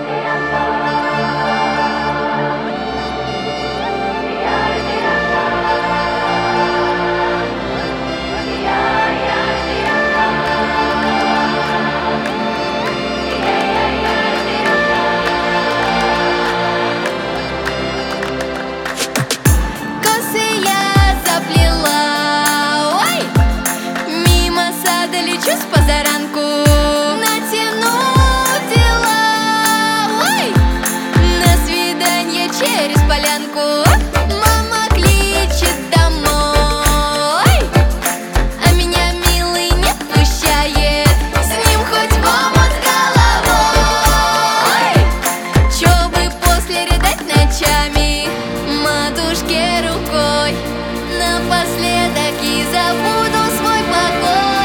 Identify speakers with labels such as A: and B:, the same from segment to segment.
A: Лечусь позаранку, натяну дела, ой, на свидание через полянку. Мама кличет домой, а меня милый не пущает. С ним хоть в омут с головой, чё бы после рыдать ночами матушке рукой. Напоследок и забуду свой покой.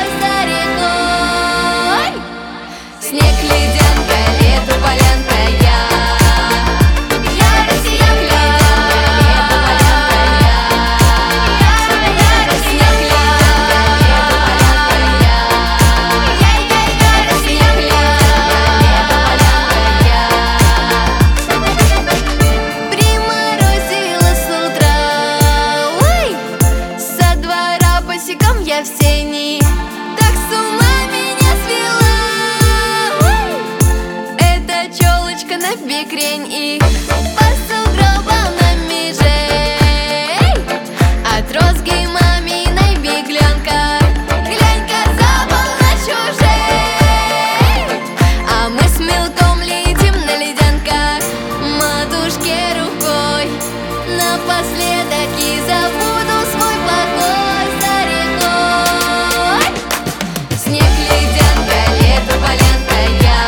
A: Снег, ледянка, лето, полянка, я россиянка. Снег, приморозила с утра, ой, со двора босиком я в сени. Так с ума меня свела челочка на бекрень и по сугробам на межей. От розги маминой беглянка, глянь-ка, забыл на чужей. А мы с мелком летим на ледянках матушке рукой. Напоследок и забуду свой покой за рекой. Снег, ледянка, лето, полянка,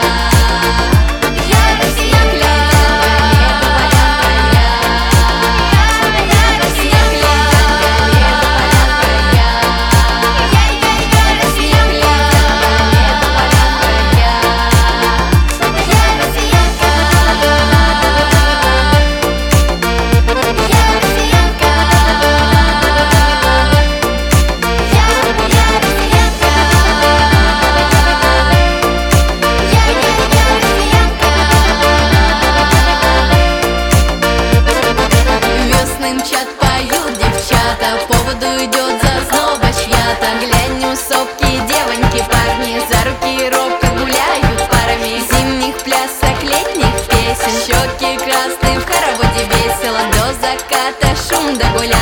A: мчат, поют девчата, по поводу идет зазноба чья-то. Глянь, у сопки девоньки, парни за руки робко гуляют парами. Зимних плясок, летних песен, щеки красные, в хороводе весело. До заката шум да гуляй.